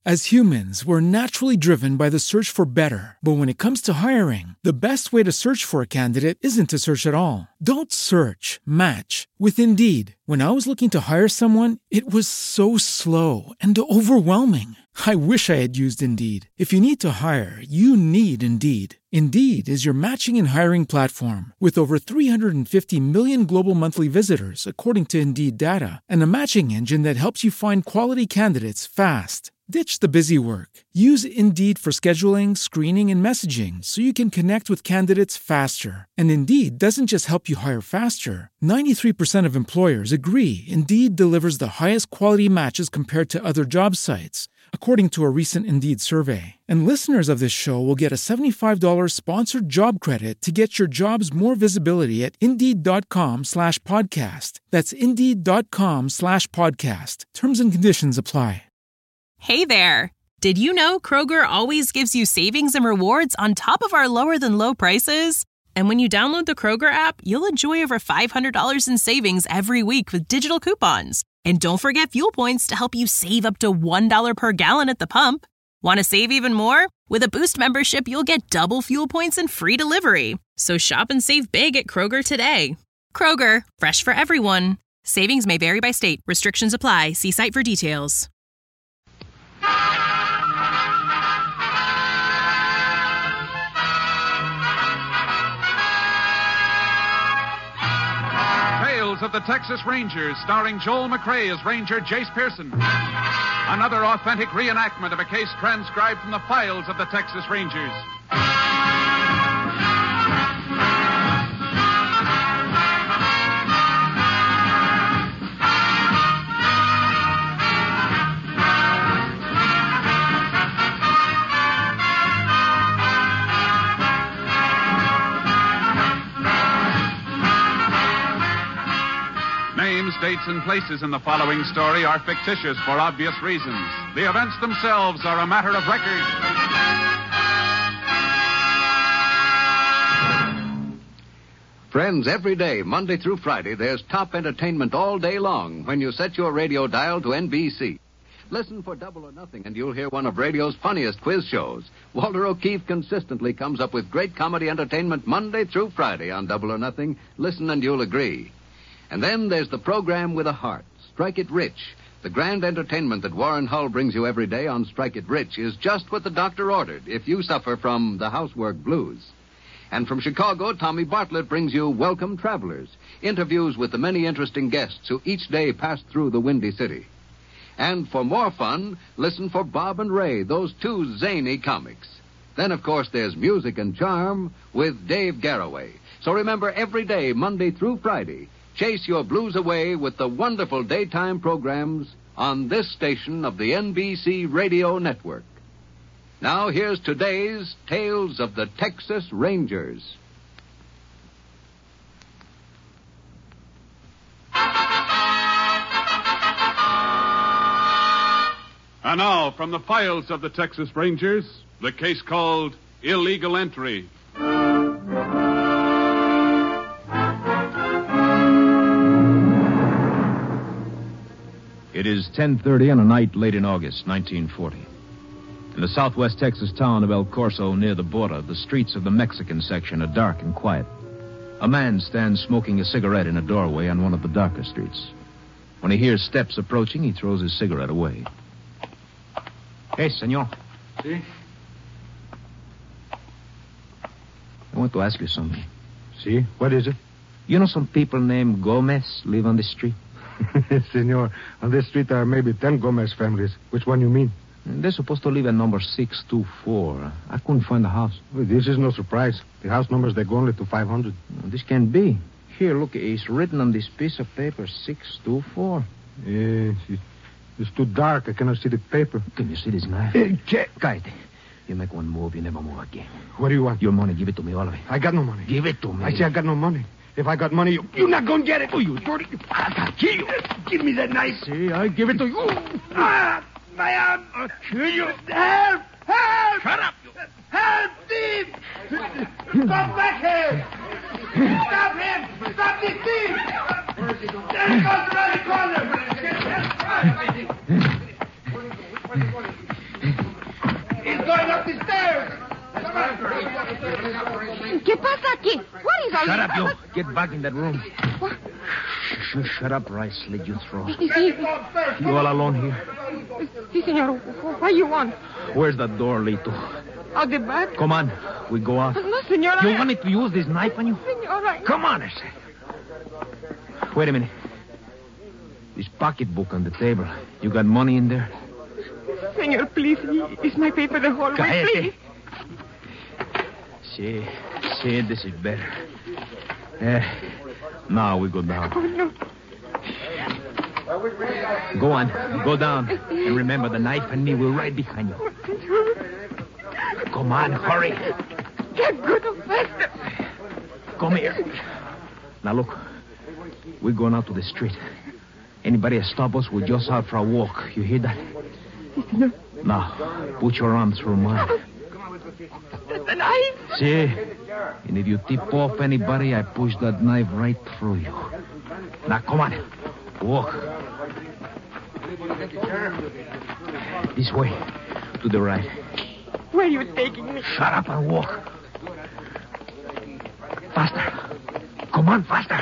As humans, we're naturally driven by the search for better. But when it comes to hiring, the best way to search for a candidate isn't to search at all. Don't search, match with Indeed. When I was looking to hire someone, it was so slow and overwhelming. I wish I had used Indeed. If you need to hire, you need Indeed. Indeed is your matching and hiring platform with over 350 million global monthly visitors, according to Indeed data, and a matching engine that helps you find quality candidates fast. Ditch the busy work. Use Indeed for scheduling, screening, and messaging so you can connect with candidates faster. And Indeed doesn't just help you hire faster. 93% of employers agree Indeed delivers the highest quality matches compared to other job sites, according to a recent Indeed survey. And listeners of this show will get a $75 sponsored job credit to get your jobs more visibility at Indeed.com/podcast. That's Indeed.com/podcast. Terms and conditions apply. Hey there! Did you know Kroger always gives you savings and rewards on top of our lower-than-low prices? And when you download the Kroger app, you'll enjoy over $500 in savings every week with digital coupons. And don't forget fuel points to help you save up to $1 per gallon at the pump. Want to save even more? With a Boost membership, you'll get double fuel points and free delivery. So shop and save big at Kroger today. Kroger, fresh for everyone. Savings may vary by state. Restrictions apply. See site for details. Tales of the Texas Rangers, starring Joel McCrea as Ranger Jace Pearson. Another authentic reenactment of a case transcribed from the files of the Texas Rangers. Names, dates, and places in the following story are fictitious for obvious reasons. The events themselves are a matter of record. Friends, every day, Monday through Friday, there's top entertainment all day long when you set your radio dial to NBC. Listen for Double or Nothing, and you'll hear one of radio's funniest quiz shows. Walter O'Keefe consistently comes up with great comedy entertainment Monday through Friday on Double or Nothing. Listen and you'll agree. And then there's the program with a heart, Strike It Rich. The grand entertainment that Warren Hull brings you every day on Strike It Rich is just what the doctor ordered if you suffer from the housework blues. And from Chicago, Tommy Bartlett brings you Welcome Travelers, interviews with the many interesting guests who each day pass through the Windy City. And for more fun, listen for Bob and Ray, those two zany comics. Then, of course, there's Music and Charm with Dave Garroway. So remember, every day, Monday through Friday, chase your blues away with the wonderful daytime programs on this station of the NBC Radio Network. Now, here's today's Tales of the Texas Rangers. And now, from the files of the Texas Rangers, the case called Illegal Entry. It is 10:30 on a night late in August, 1940. In the southwest Texas town of El Corso, near the border, the streets of the Mexican section are dark and quiet. A man stands smoking a cigarette in a doorway on one of the darker streets. When he hears steps approaching, he throws his cigarette away. Hey, senor. Si? I want to ask you something. Si? What is it? You know some people named Gomez live on this street? Senor, on this street there are maybe 10 Gomez families. Which one you mean? They're supposed to live at number 624. I couldn't find the house. Well, this is no surprise. The house numbers, they go only to 500. This can't be. Here, look, it's written on this piece of paper, 624. Yes, it's too dark. I cannot see the paper. Can you see this knife? Guide. You make one move, you never move again. What do you want? Your money, give it to me, all of it. I got no money. Give it to me. I say I got no money. If I got money, you're not going to get it. Oh, you dirty... I'll kill you. Give me that knife. See, I give it to you. My arm. I'll kill you. Help! Help! Shut up. Help, thief! Come back here! Stop him! Stop this thief! There he goes around the corner! ¿Qué pasa aquí? What is all Shut this? up, you. Get back in that room. Shut up or I slit your throat. Sí, You all alone here? sí, señor. What you want? Where's that door lead to? Out the back? Come on. We go out. No, señor. You want me to use this knife on you? Señor, Come on, I say. Wait a minute. This pocketbook on the table. You got money in there? Señor, please. It's my paper the whole way, Cállate. please. See, this is better. Now we go down. Oh, no. Go on. Go down. And remember, the knife and me will right behind you. Come on, hurry. Get good and faster. Come here. Now, look. We're going out to the street. Anybody that stop us, we're just out for a walk. You hear that? Señor. Now, put your arm through mine. The knife. See? And if you tip off anybody, I push that knife right through you. Now, come on. Walk. This way. To the right. Where are you taking me? Shut up and walk. Faster. Come on, faster.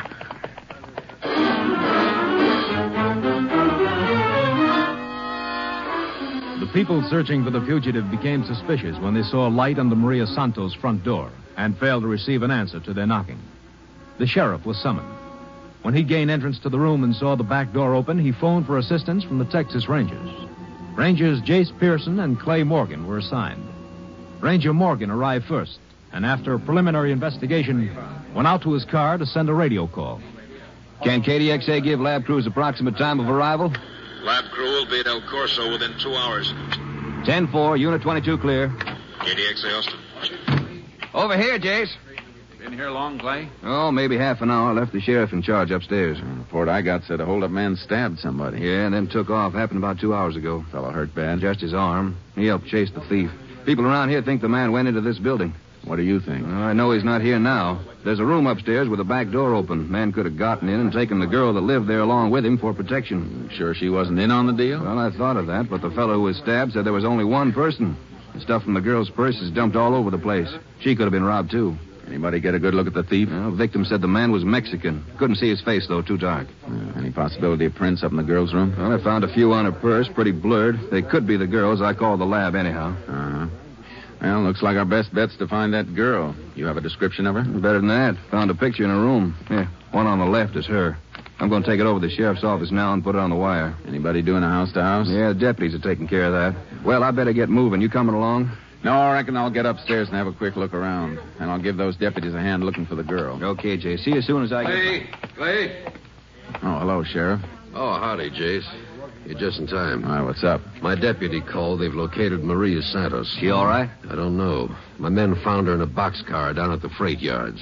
The people searching for the fugitive became suspicious when they saw a light on the Maria Santos front door and failed to receive an answer to their knocking. The sheriff was summoned. When he gained entrance to the room and saw the back door open, he phoned for assistance from the Texas Rangers. Rangers Jace Pearson and Clay Morgan were assigned. Ranger Morgan arrived first, and after a preliminary investigation, went out to his car to send a radio call. Can KDXA give lab crews approximate time of arrival? Lab crew will be at El Corso within 2 hours. 10-4, Unit 22 clear. KDXA Austin. Over here, Jace. Been here long, Clay? Oh, maybe half an hour. Left the sheriff in charge upstairs. The report I got said a hold-up man stabbed somebody. Yeah, and then took off. Happened about 2 hours ago. Fellow hurt bad. Just his arm. He helped chase the thief. People around here think the man went into this building. What do you think? I know he's not here now. There's a room upstairs with a back door open. Man could have gotten in and taken the girl that lived there along with him for protection. Sure she wasn't in on the deal? Well, I thought of that, but the fellow who was stabbed said there was only one person. The stuff from the girl's purse is dumped all over the place. She could have been robbed, too. Anybody get a good look at the thief? The victim said the man was Mexican. Couldn't see his face, though, too dark. Any possibility of prints up in the girl's room? Well, I found a few on her purse, pretty blurred. They could be the girl's. I called the lab anyhow. Uh-huh. Well, looks like our best bet's to find that girl. You have a description of her? Better than that. Found a picture in her room. Here, one on the left is her. I'm going to take it over to the sheriff's office now and put it on the wire. Anybody doing a house-to-house? Yeah, the deputies are taking care of that. Well, I better get moving. You coming along? No, I reckon I'll get upstairs and have a quick look around. And I'll give those deputies a hand looking for the girl. Okay, Jay. See you as soon as I get... Clay? Oh, hello, Sheriff. Oh, howdy, Jace. You're just in time. All right, what's up? My deputy called. They've located Maria Santos. She all right? I don't know. My men found her in a boxcar down at the freight yards.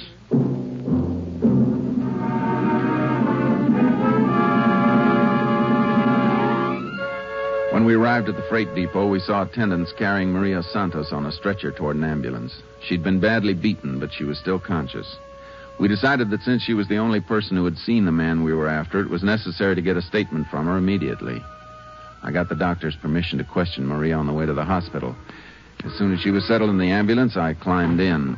When we arrived at the freight depot, we saw attendants carrying Maria Santos on a stretcher toward an ambulance. She'd been badly beaten, but she was still conscious. We decided that since she was the only person who had seen the man we were after, it was necessary to get a statement from her immediately. I got the doctor's permission to question Maria on the way to the hospital. As soon as she was settled in the ambulance, I climbed in.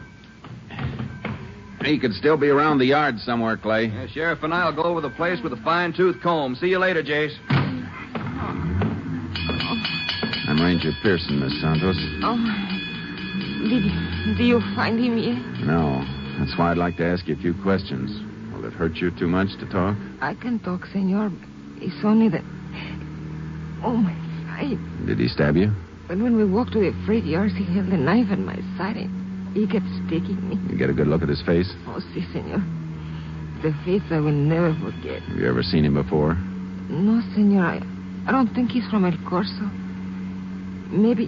He could still be around the yard somewhere, Clay. Yeah, Sheriff and I'll go over the place with a fine-tooth comb. See you later, Jace. I'm Ranger Pearson, Miss Santos. Oh, do you find him yet? No. That's why I'd like to ask you a few questions. Will it hurt you too much to talk? I can talk, senor. It's only that... Oh, my side. Did he stab you? But when we walked to the freight yards, he held a knife at my side and he kept sticking me. You get a good look at his face? Oh, si, senor. The face I will never forget. Have you ever seen him before? No, senor. I don't think he's from El Corso. Maybe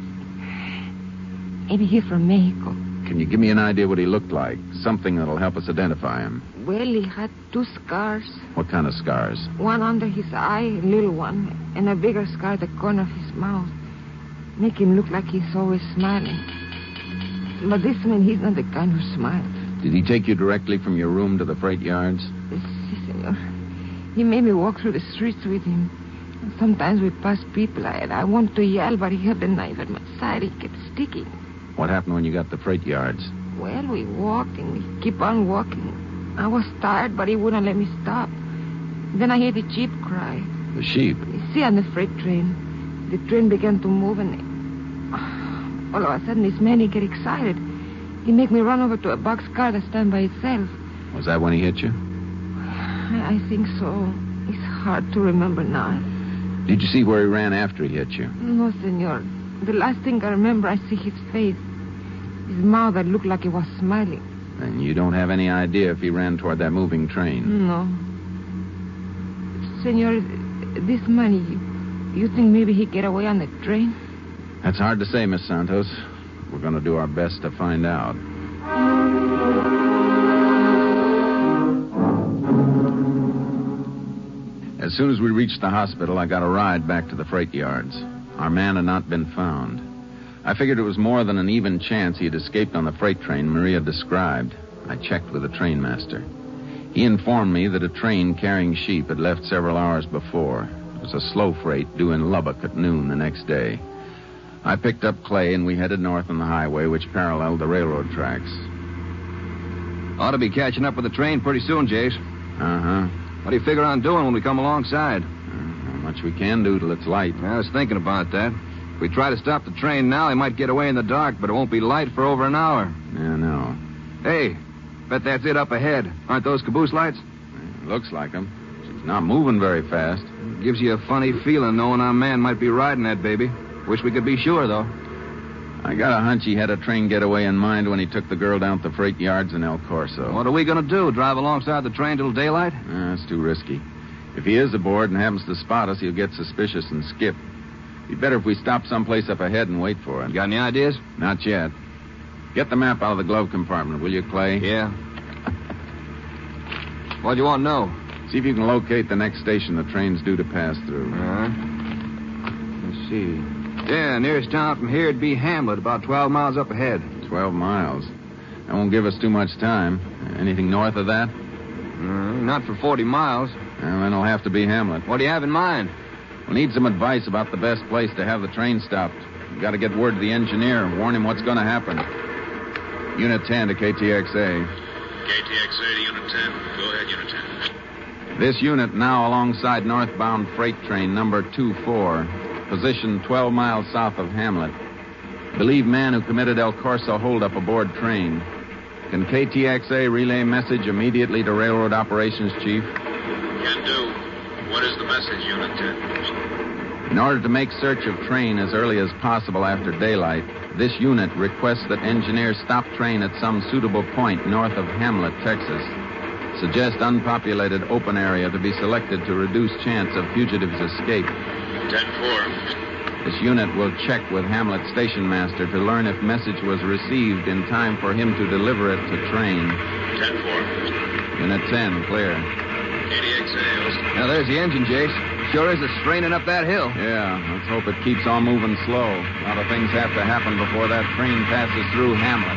he's from Mexico. Can you give me an idea what he looked like? Something that'll help us identify him. Well, he had 2 scars. What kind of scars? One under his eye, a little one, and a bigger scar at the corner of his mouth. Make him look like he's always smiling. But this man, he's not the kind who smiles. Did he take you directly from your room to the freight yards? Si, senor. He made me walk through the streets with him. And sometimes we passed people. I want to yell, but he had the knife at my side. He kept sticking. What happened when you got to the freight yards? Well, we walked and we keep on walking. I was tired, but he wouldn't let me stop. Then I heard the sheep cry. The sheep? You see, on the freight train. The train began to move, and all of a sudden, this man, he get excited. He make me run over to a boxcar that stand by itself. Was that when he hit you? I think so. It's hard to remember now. Did you see where he ran after he hit you? No, senor. The last thing I remember, I see his face. His mouth that looked like he was smiling. And you don't have any idea if he ran toward that moving train? No. Senor, this money, you think maybe he get away on the train? That's hard to say, Miss Santos. We're going to do our best to find out. As soon as we reached the hospital, I got a ride back to the freight yards. Our man had not been found. I figured it was more than an even chance he had escaped on the freight train Maria described. I checked with the trainmaster. He informed me that a train carrying sheep had left several hours before. It was a slow freight due in Lubbock at noon the next day. I picked up Clay and we headed north on the highway, which paralleled the railroad tracks. Ought to be catching up with the train pretty soon, Jace. Uh-huh. What do you figure on doing when we come alongside? Not much we can do till it's light. I was thinking about that. If we try to stop the train now, he might get away in the dark, but it won't be light for over an hour. Yeah, no. Hey, bet that's it up ahead. Aren't those caboose lights? Looks like them. She's not moving very fast. Gives you a funny feeling knowing our man might be riding that baby. Wish we could be sure, though. I got a hunch he had a train getaway in mind when he took the girl down to the freight yards in El Corso. What are we going to do, drive alongside the train till daylight? That's too risky. If he is aboard and happens to spot us, he'll get suspicious and skip. Be better if we stop someplace up ahead and wait for him. You got any ideas? Not yet. Get the map out of the glove compartment, will you, Clay? Yeah. What do you want to know? See if you can locate the next station the train's due to pass through. Let's see. Yeah, nearest town from here would be Hamlet, about 12 miles up ahead. 12 miles. That won't give us too much time. Anything north of that? Not for 40 miles. Well, then it'll have to be Hamlet. What do you have in mind? We'll need some advice about the best place to have the train stopped. We've got to get word to the engineer and warn him what's going to happen. Unit 10 to KTXA. KTXA to Unit 10. Go ahead, Unit 10. This unit now alongside northbound freight train number 24. Position 12 miles south of Hamlet. Believe man who committed El Corso holdup aboard train. Can KTXA relay message immediately to Railroad Operations Chief? Can do. What is the message, Unit 10? In order to make search of train as early as possible after daylight, this unit requests that engineers stop train at some suitable point north of Hamlet, Texas. Suggest unpopulated open area to be selected to reduce chance of fugitives' escape. 10-4. This unit will check with Hamlet station master to learn if message was received in time for him to deliver it to train. 10-4. Unit 10, clear. KTXA. Now, there's the engine, Jace. Sure is straining up that hill. Yeah, let's hope it keeps on moving slow. A lot of things have to happen before that train passes through Hamlet.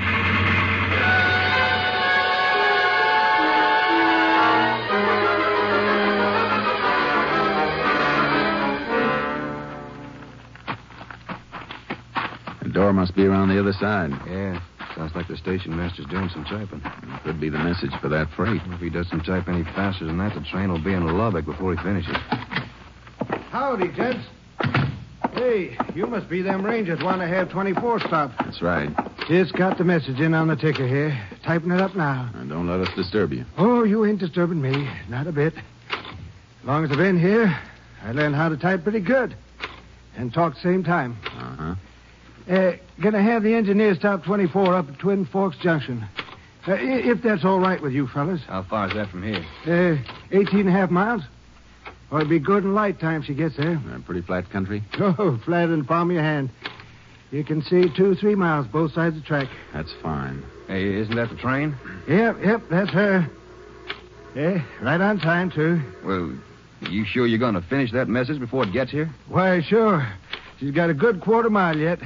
The door must be around the other side. Yeah. Sounds like the station master's doing some typing. It could be the message for that freight. If he doesn't type any faster than that, the train will be in Lubbock before he finishes. Howdy, gents. Hey, you must be them Rangers want to have 24 stop. That's right. Just got the message in on the ticker here. Typing it up now. And don't let us disturb you. Oh, you ain't disturbing me. Not a bit. As long as I've been here, I learned how to type pretty good. And talk at the same time. Uh-huh. Gonna have the engineer stop 24 up at Twin Forks Junction. If that's all right with you fellas. How far is that from here? 18 and a half miles. Or it'll be good and light time she gets there. Pretty flat country? Oh, flat in the palm of your hand. You can see 2-3 miles both sides of the track. That's fine. Hey, isn't that the train? Yep, that's her. Yeah, right on time, too. Well, you sure you're going to finish that message before it gets here? Why, sure. She's got a good quarter mile yet.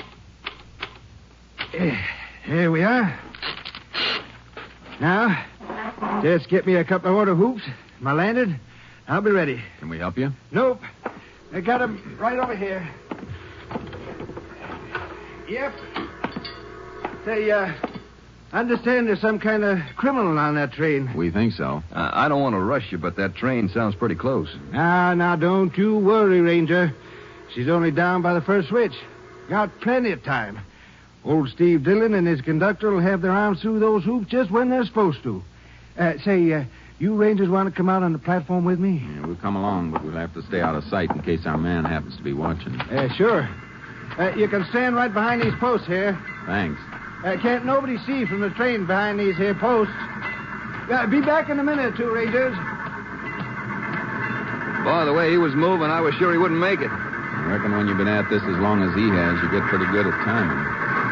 Here we are. Now, just get me a couple of order hoops, my lantern. I'll be ready. Can we help you? Nope. I got 'em right over here. Yep. Say, understand there's some kind of criminal on that train. We think so. I don't want to rush you, but that train sounds pretty close. Now, don't you worry, Ranger. She's only down by the first switch. Got plenty of time. Old Steve Dillon and his conductor will have their arms through those hoops just when they're supposed to. You Rangers want to come out on the platform with me? Yeah, we'll come along, but we'll have to stay out of sight in case our man happens to be watching. Sure. You can stand right behind these posts here. Thanks. Can't nobody see from the train behind these here posts. Be back in a minute or two, Rangers. By the way he was moving, I was sure he wouldn't make it. I reckon when you've been at this as long as he has, you get pretty good at timing.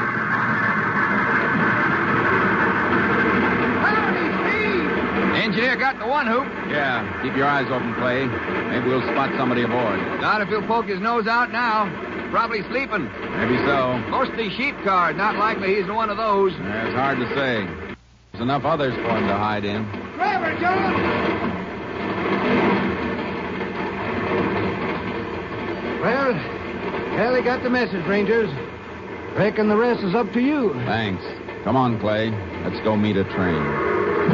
Engineer got the one hoop. Yeah, keep your eyes open, Clay. Maybe we'll spot somebody aboard. Not if he'll poke his nose out now. Probably sleeping. Maybe so. Mostly sheep card. Not likely he's one of those. It's hard to say. There's enough others for him to hide in. Clever, John! Well, Ellie got the message, Rangers. Reckon the rest is up to you. Thanks. Come on, Clay. Let's go meet a train.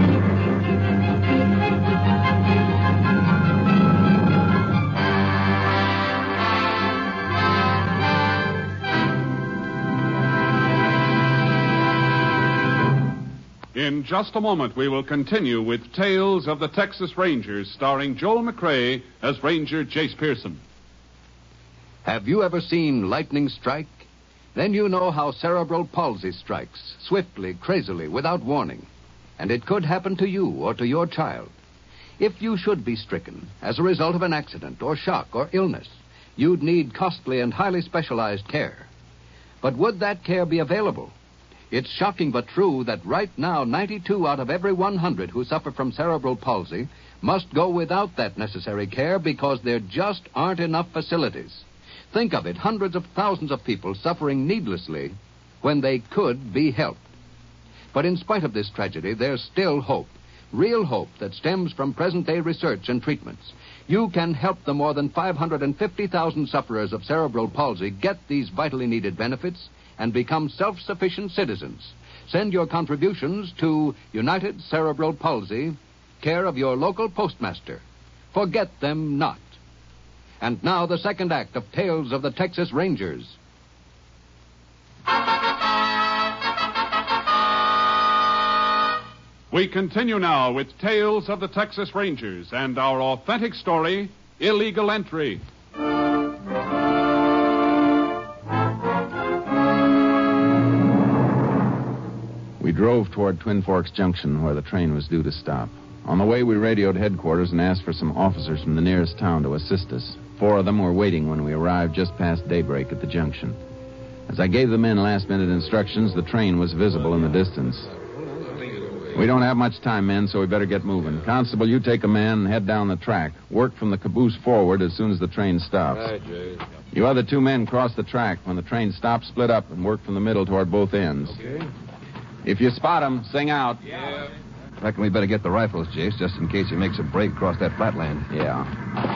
In just a moment, we will continue with Tales of the Texas Rangers, starring Joel McCrea as Ranger Jace Pearson. Have you ever seen lightning strike? Then you know how cerebral palsy strikes, swiftly, crazily, without warning. And it could happen to you or to your child. If you should be stricken as a result of an accident or shock or illness, you'd need costly and highly specialized care. But would that care be available? It's shocking but true that right now 92 out of every 100 who suffer from cerebral palsy must go without that necessary care because there just aren't enough facilities. Think of it, hundreds of thousands of people suffering needlessly when they could be helped. But in spite of this tragedy, there's still hope, real hope that stems from present-day research and treatments. You can help the more than 550,000 sufferers of cerebral palsy get these vitally needed benefits and become self-sufficient citizens. Send your contributions to United Cerebral Palsy, care of your local postmaster. Forget them not. And now the second act of Tales of the Texas Rangers. We continue now with Tales of the Texas Rangers and our authentic story, Illegal Entry. We drove toward Twin Forks Junction, where the train was due to stop. On the way, we radioed headquarters and asked for some officers from the nearest town to assist us. 4 of them were waiting when we arrived just past daybreak at the junction. As I gave the men last-minute instructions, the train was visible in the distance. We don't have much time, men, so we better get moving. Constable, you take a man and head down the track. Work from the caboose forward as soon as the train stops. Right, Jay. You other 2 men cross the track. When the train stops, split up and work from the middle toward both ends. Okay. If you spot him, sing out. Yeah. Reckon we better get the rifles, Jace, just in case he makes a break across that flatland. Yeah.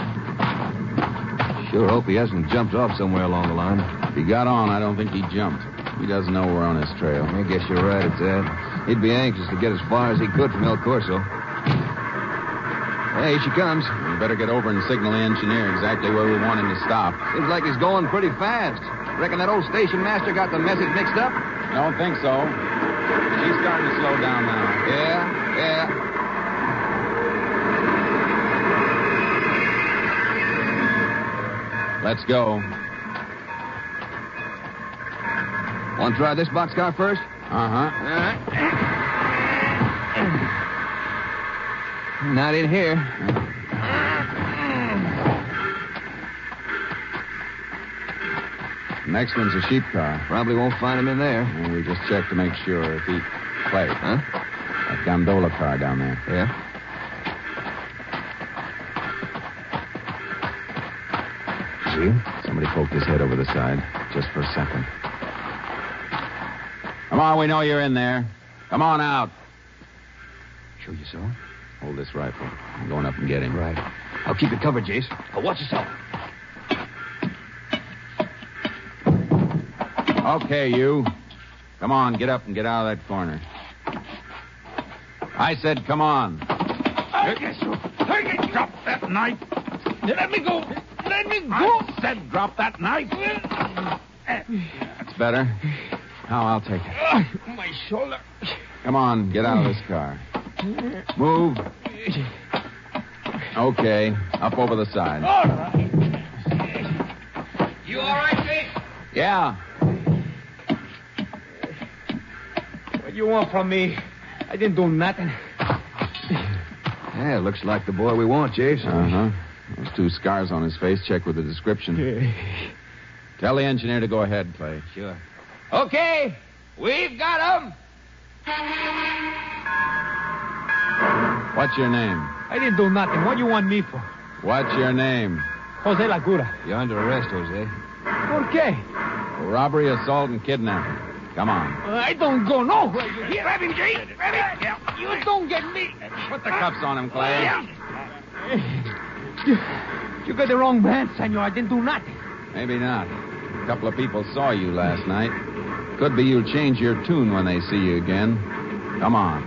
Sure hope he hasn't jumped off somewhere along the line. If he got on, I don't think he jumped. He doesn't know we're on his trail. I guess you're right, it's that. He'd be anxious to get as far as he could from El Corso. Hey, here she comes. We better get over and signal the engineer exactly where we want him to stop. Seems like he's going pretty fast. Reckon that old station master got the message mixed up? I don't think so. She's starting to slow down now. Yeah. Let's go. Want to try this boxcar first? Uh-huh. All right. Not in here. Next one's a sheep car. Probably won't find him in there. And we just check to make sure if he... Clay. Huh? That gondola car down there. Yeah? See? Somebody poked his head over the side. Just for a second. Come on, we know you're in there. Come on out. Sure you saw him? Hold this rifle. I'm going up and get him. Right. I'll keep it covered, Jace. Oh, watch yourself. Okay, you. Come on, get up and get out of that corner. I said, come on. Drop that knife. Let me go. Let me go. I said drop that knife. That's better. Now I'll take it. My shoulder. Come on, get out of this car. Move. Okay, up over the side. All right. You all right, Jake? Yeah. What you want from me? I didn't do nothing. Yeah, looks like the boy we want, Jace. Uh-huh. Those 2 scars on his face. Check with the description. Tell the engineer to go ahead, Clay. Sure. Okay, we've got him. What's your name? I didn't do nothing. What do you want me for? What's your name? Jose Lagura. You're under arrest, Jose. ¿Por qué? For robbery, assault, and kidnapping. Come on. I don't go nowhere. You hear? Grab him, Jake. Grab him. Yeah. You don't get me. Put the cuffs on him, Clay. You got the wrong man, senor. I didn't do nothing. Maybe not. A couple of people saw you last night. Could be you'll change your tune when they see you again. Come on.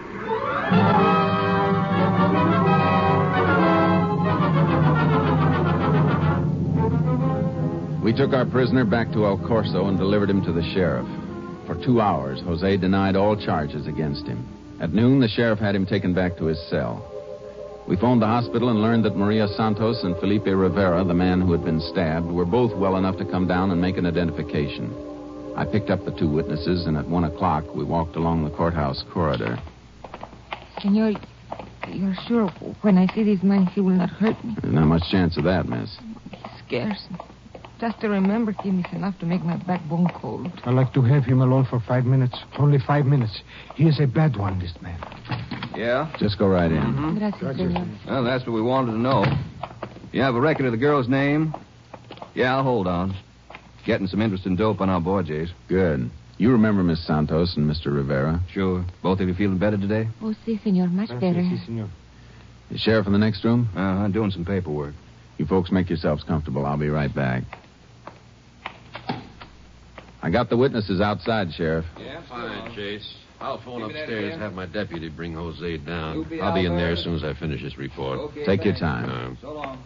We took our prisoner back to El Corso and delivered him to the sheriff. For 2 hours, Jose denied all charges against him. At noon, the sheriff had him taken back to his cell. We phoned the hospital and learned that Maria Santos and Felipe Rivera, the man who had been stabbed, were both well enough to come down and make an identification. I picked up the 2 witnesses, and at 1 o'clock, we walked along the courthouse corridor. Senor, you're sure when I see this man, he will not hurt me? There's not much chance of that, miss. He scares me. Just to remember him is enough to make my backbone cold. I'd like to have him alone for 5 minutes. Only 5 minutes. He is a bad one, this man. Yeah? Just go right in. Gracias, senor. Well, that's what we wanted to know. You have a record of the girl's name? Yeah, hold on. Getting some interesting dope on our boy, Jace. Good. You remember Miss Santos and Mr. Rivera? Sure. Both of you feeling better today? Oh, si, senor. Much better. Si, senor. The sheriff in the next room? Uh-huh, doing some paperwork. You folks make yourselves comfortable. I'll be right back. I got the witnesses outside, Sheriff. Yeah, fine, Chase. I'll phone upstairs and have my deputy bring Jose down. I'll be in there as soon as I finish this report. Okay, Take your time. So long.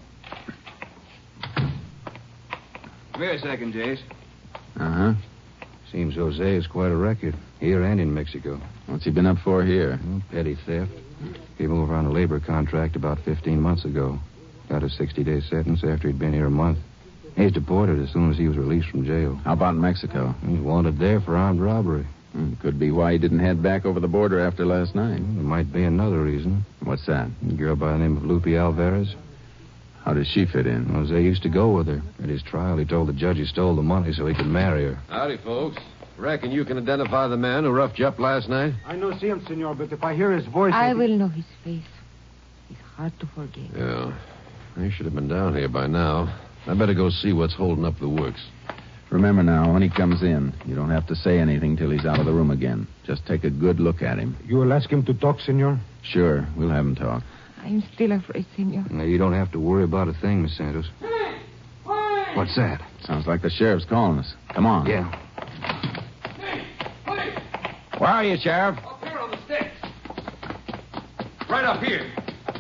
Come here a second, Jace. Uh-huh. Seems Jose has quite a record, here and in Mexico. What's he been up for here? Petty theft. Came over on a labor contract about 15 months ago. Got a 60-day sentence after he'd been here a month. He's deported as soon as he was released from jail. How about in Mexico? He's wanted there for armed robbery. Could be why he didn't head back over the border after last night. There might be another reason. What's that? A girl by the name of Lupe Alvarez. How does she fit in? Jose used to go with her. At his trial, he told the judge he stole the money so he could marry her. Howdy, folks. Reckon you can identify the man who roughed you up last night? I no see him, senor, but if I hear his voice... I will know his face. It's hard to forget. Yeah. He should have been down here by now. I better go see what's holding up the works. Remember now, when he comes in, you don't have to say anything till he's out of the room again. Just take a good look at him. You will ask him to talk, senor? Sure, we'll have him talk. I'm still afraid, senor. Now, you don't have to worry about a thing, Miss Santos. Hey! What's that? Sounds like the sheriff's calling us. Come on. Yeah. Hey! Hey! Where are you, Sheriff? Up here on the steps. Right up here.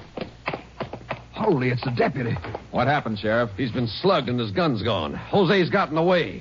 Holy, it's the deputy. What happened, Sheriff? He's been slugged and his gun's gone. Jose's gotten away.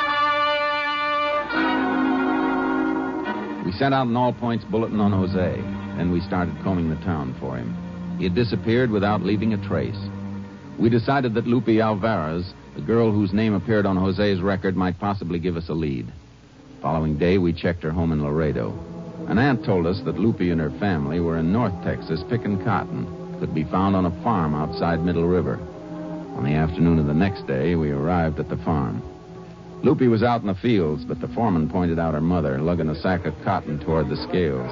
We sent out an all-points bulletin on Jose. Then we started combing the town for him. He had disappeared without leaving a trace. We decided that Lupe Alvarez, the girl whose name appeared on Jose's record, might possibly give us a lead. Following day, we checked her home in Laredo. An aunt told us that Lupe and her family were in North Texas picking cotton. Could be found on a farm outside Middle River. On the afternoon of the next day, we arrived at the farm. Lupe was out in the fields, but the foreman pointed out her mother, lugging a sack of cotton toward the scales.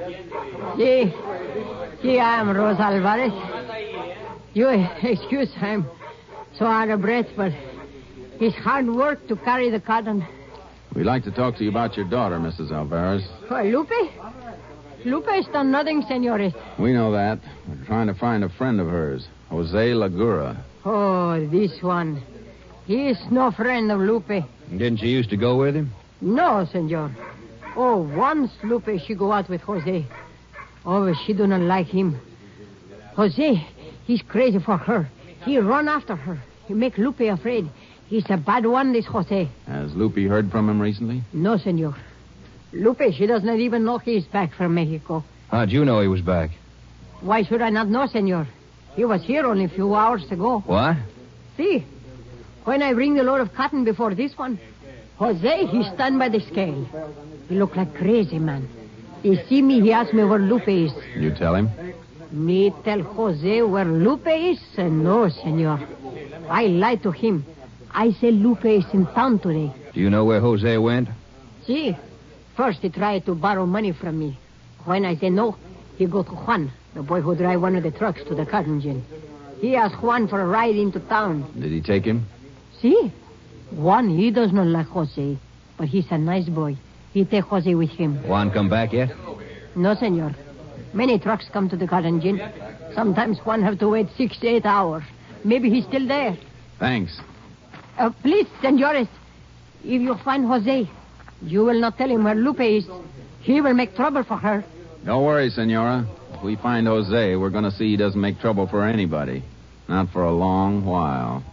Sí, I am Rosa Alvarez. You excuse, I'm so out of breath, but it's hard work to carry the cotton. We'd like to talk to you about your daughter, Mrs. Alvarez. What, Lupe? Lupe has done nothing, senorita. We know that. We're trying to find a friend of hers, Jose Lagura. Oh, this one. He is no friend of Lupe. Didn't you used to go with him? No, senor. Oh, once Lupe, she go out with Jose. Oh, she do not like him. Jose, he's crazy for her. He run after her. He make Lupe afraid. He's a bad one, this Jose. Has Lupe heard from him recently? No, senor. Lupe, she does not even know he's back from Mexico. How'd you know he was back? Why should I not know, senor? He was here only a few hours ago. What? See, when I bring the load of cotton before this one, Jose, he stand by the scale. He look like crazy, man. He see me, he ask me where Lupe is. You tell him? Me tell Jose where Lupe is? No, senor. I lie to him. I say Lupe is in town today. Do you know where Jose went? See, first he tried to borrow money from me. When I say no, he go to Juan, the boy who drive one of the trucks to the cotton gin. He asked Juan for a ride into town. Did he take him? See, Juan, he does not like Jose, but he's a nice boy. He take Jose with him. Juan come back yet? No, senor. Many trucks come to the cotton gin. Sometimes Juan have to wait 6 to 8 hours. Maybe he's still there. Thanks. Please, senores, if you find Jose, you will not tell him where Lupe is. He will make trouble for her. Don't worry, Senora. If we find Jose, we're going to see he doesn't make trouble for anybody. Not for a long while.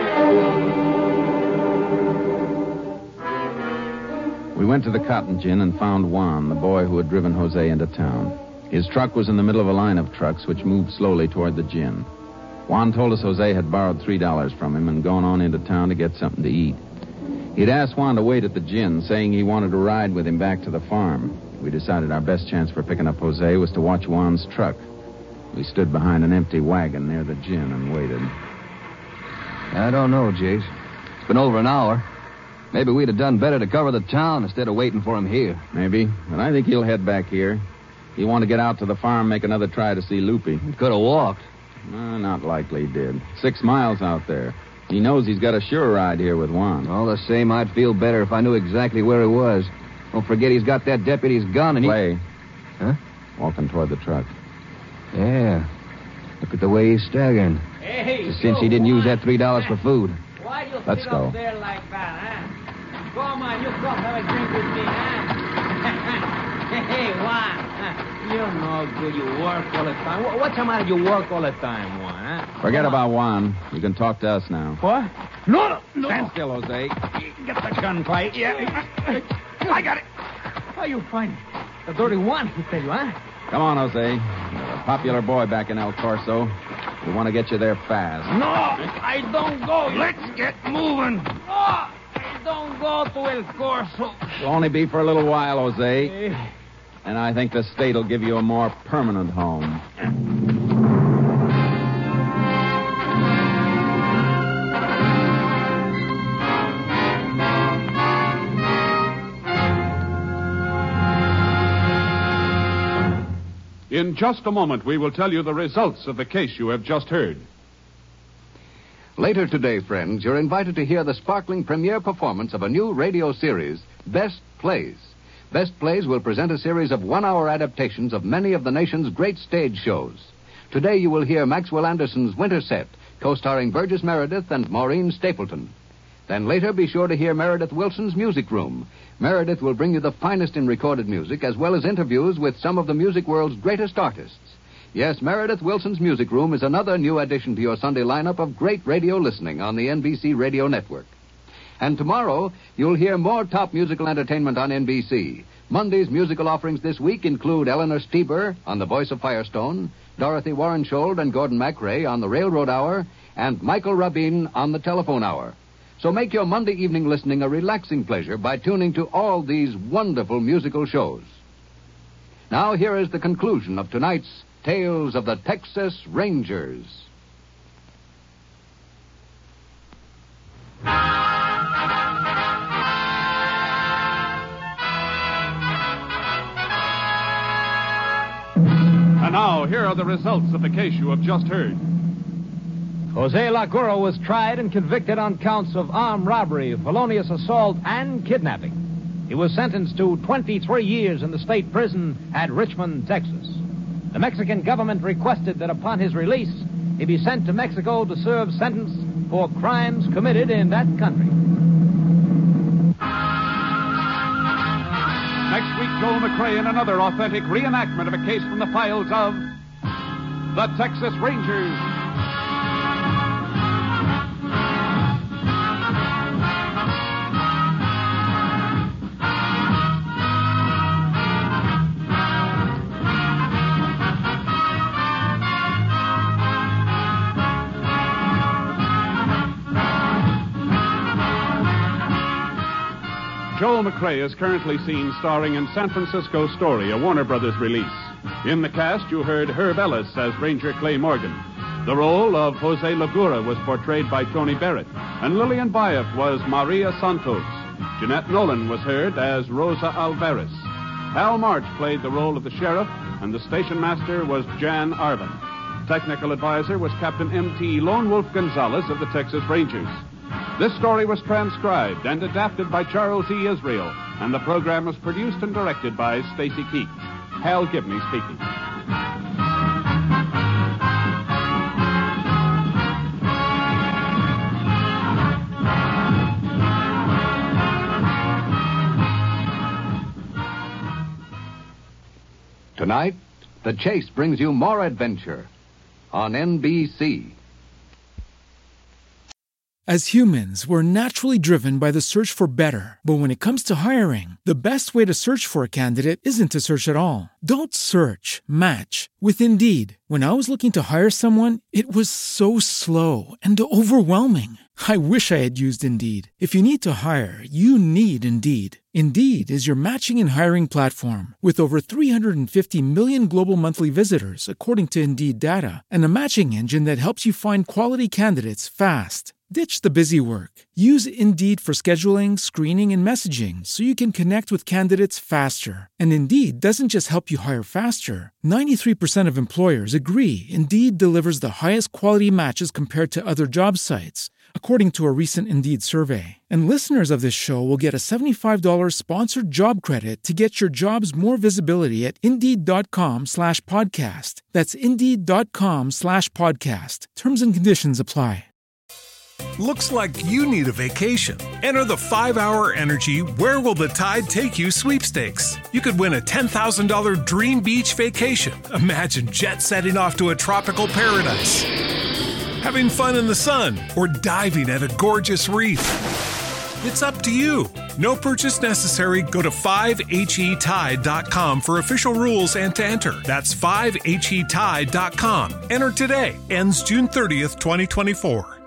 We went to the cotton gin and found Juan, the boy who had driven Jose into town. His truck was in the middle of a line of trucks which moved slowly toward the gin. Juan told us Jose had borrowed $3 from him and gone on into town to get something to eat. He'd asked Juan to wait at the gin, saying he wanted to ride with him back to the farm. We decided our best chance for picking up Jose was to watch Juan's truck. We stood behind an empty wagon near the gin and waited. I don't know, Jace. It's been over an hour. Maybe we'd have done better to cover the town instead of waiting for him here. Maybe, but I think he'll head back here. He wanted to get out to the farm, make another try to see Lupe. He could have walked. Not likely he did. 6 miles out there. He knows he's got a sure ride here with Juan. All the same, I'd feel better if I knew exactly where he was. Don't forget he's got that deputy's gun and Clay. Huh? Walking toward the truck. Yeah. Look at the way he's staggering. Hey, Since he didn't use that $3 for food. Why you Let's sit go. up there like that, huh? Come on, you come have a drink with me, huh? Hey, Juan. You know good. You work all the time. What's the matter? You work all the time, Juan, huh? Forget about Juan. You can talk to us now. What? No. Stand still, Jose. Get the gun, fight. Yeah. I got it. How you find it? The dirty one, he tell you, huh? Come on, Jose. You're a popular boy back in El Corso. We want to get you there fast. No, I don't go. Let's get moving. No, I don't go to El Corso. It'll only be for a little while, Jose. And I think the state will give you a more permanent home. In just a moment, we will tell you the results of the case you have just heard. Later today, friends, you're invited to hear the sparkling premiere performance of a new radio series, Best Plays. Best Plays will present a series of one-hour adaptations of many of the nation's great stage shows. Today you will hear Maxwell Anderson's Winter Set, co-starring Burgess Meredith and Maureen Stapleton. Then later be sure to hear Meredith Wilson's Music Room. Meredith will bring you the finest in recorded music as well as interviews with some of the music world's greatest artists. Yes, Meredith Wilson's Music Room is another new addition to your Sunday lineup of great radio listening on the NBC Radio Network. And tomorrow, you'll hear more top musical entertainment on NBC. Monday's musical offerings this week include Eleanor Stieber on The Voice of Firestone, Dorothy Warrenshold and Gordon MacRae on The Railroad Hour, and Michael Rabin on The Telephone Hour. So make your Monday evening listening a relaxing pleasure by tuning to all these wonderful musical shows. Now, here is the conclusion of tonight's Tales of the Texas Rangers. And now, here are the results of the case you have just heard. Jose Lacuro was tried and convicted on counts of armed robbery, felonious assault, and kidnapping. He was sentenced to 23 years in the state prison at Richmond, Texas. The Mexican government requested that upon his release, he be sent to Mexico to serve sentence for crimes committed in that country. Next week McCrae in another authentic reenactment of a case from the files of the Texas Rangers. Joel McCrae is currently seen starring in San Francisco Story, a Warner Brothers release. In the cast, you heard Herb Ellis as Ranger Clay Morgan. The role of Jose Lagura was portrayed by Tony Barrett, and Lillian Bayef was Maria Santos. Jeanette Nolan was heard as Rosa Alvarez. Hal March played the role of the sheriff, and the station master was Jan Arvin. Technical advisor was Captain M.T. Lone Wolf Gonzalez of the Texas Rangers. This story was transcribed and adapted by Charles E. Israel, and the program was produced and directed by Stacy Keach. Hal Gibney speaking. Tonight, The Chase brings you more adventure on NBC. As humans, we're naturally driven by the search for better. But when it comes to hiring, the best way to search for a candidate isn't to search at all. Don't search, match with Indeed. When I was looking to hire someone, it was so slow and overwhelming. I wish I had used Indeed. If you need to hire, you need Indeed. Indeed is your matching and hiring platform with over 350 million global monthly visitors, according to Indeed data, and a matching engine that helps you find quality candidates fast. Ditch the busy work. Use Indeed for scheduling, screening, and messaging so you can connect with candidates faster. And Indeed doesn't just help you hire faster. 93% of employers agree Indeed delivers the highest quality matches compared to other job sites, according to a recent Indeed survey. And listeners of this show will get a $75 sponsored job credit to get your jobs more visibility at Indeed.com/podcast. That's Indeed.com/podcast. Terms and conditions apply. Looks like you need a vacation. Enter the 5-Hour Energy Where Will the Tide Take You sweepstakes. You could win a $10,000 dream beach vacation. Imagine jet setting off to a tropical paradise, having fun in the sun, or diving at a gorgeous reef. It's up to you. No purchase necessary. Go to 5HETide.com for official rules and to enter. That's 5HETide.com. Enter today. Ends June 30th, 2024.